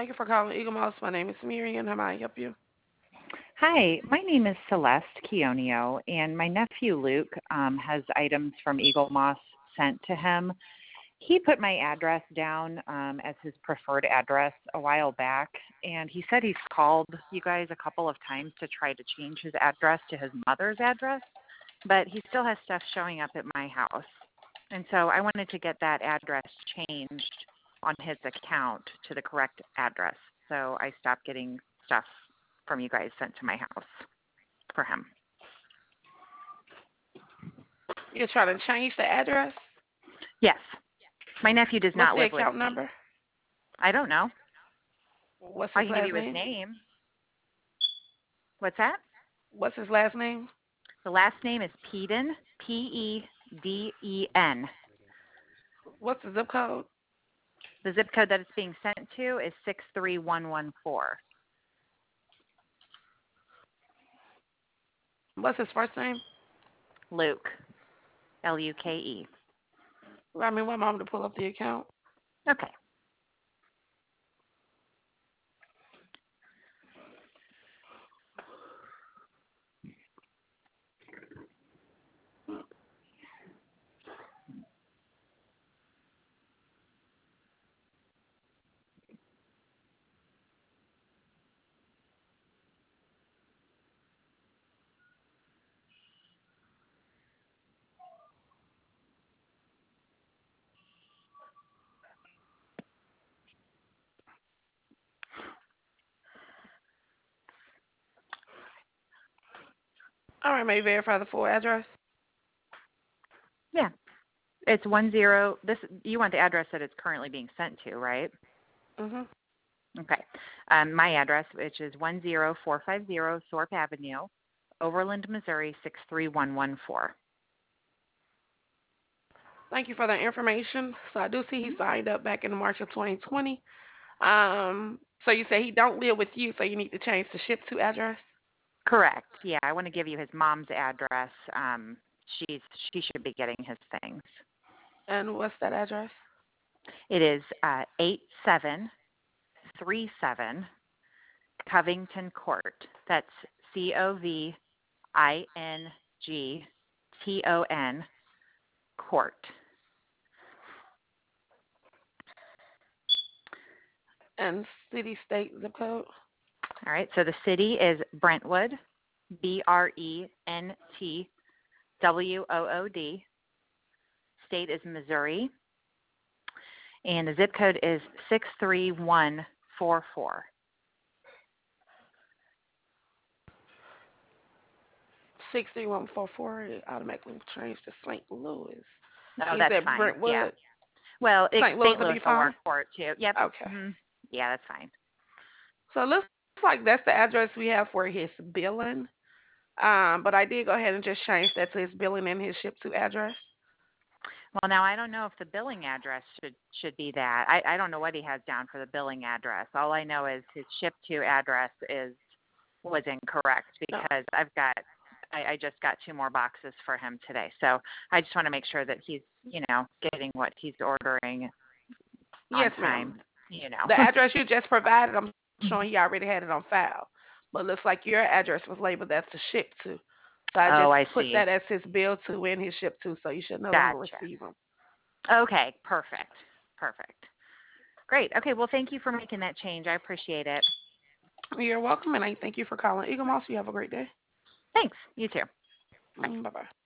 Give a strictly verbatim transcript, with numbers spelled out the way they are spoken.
Thank you for calling Eagle Mouse. My name is Miriam. How may I help you? Hi, my name is Celeste Keonio, and my nephew Luke um, has items from Eagle Moss sent to him. He put my address down um, as his preferred address a while back, and he said he's called you guys a couple of times to try to change his address to his mother's address, but he still has stuff showing up at my house. And so I wanted to get that address changed on his account to the correct address. So I stopped getting stuff from you guys sent to my house for him. You're trying to change the address? Yes. My nephew does What's not the live with account me. number? I don't know. What's I his can give last you his name? name. What's that? What's his last name? The last name is Peden, P E D E N. What's the zip code? The zip code that it's being sent to is six three one one four. What's his first name? Luke, L U K E. Well, I mean, my mom to pull up the account. Okay. All right, may you verify the full address? Yeah. It's one zero. This you want the address that it's currently being sent to, right? Mhm. Okay. Um, my address, which is one zero four five zero Thorpe Avenue, Overland, Missouri six three one one four. Thank you for that information. So I do see he Mm-hmm. signed up back in March of twenty twenty. Um, so you say he don't live with you, so you need to change the ship to address. Correct. Yeah, I want to give you his mom's address. Um, she's she should be getting his things. And what's that address? It is uh, eight seven three seven Covington Court. That's C O V I N G T O N Court. And city, state, zip code. All right. So the city is Brentwood, B R E N T W O O D. State is Missouri, and the zip code is six three one four four. Six three one four four. It automatically changed to Saint Louis. No, You that's said fine. Yeah. Brentwood. Well, it, Saint Louis Saint will Louis be will fine. work for it too. Yep. Okay. Mm-hmm. Yeah, that's fine. So it looks like that's the address we have for his billing. Um, but I did go ahead and just change that to his billing and his ship to address. Well, now I don't know if the billing address should should be that. I, I don't know what he has down for the billing address. All I know is his ship to address is was incorrect No. because I've got I, I just got two more boxes for him today. So I just want to make sure that he's you know getting what he's ordering on Yes, time. ma'am. You know. The address you just provided, I'm showing he already had it on file. But it looks like your address was labeled as to ship to. So I Oh, just I put see. that as his bill to and his ship to, so you should no longer Gotcha. receive them. Okay, perfect. Perfect. Great. Okay, well, thank you for making that change. I appreciate it. You're welcome, and I thank you for calling Eagle Moss. You have a great day. Thanks. You too. Bye. Mm, bye bye.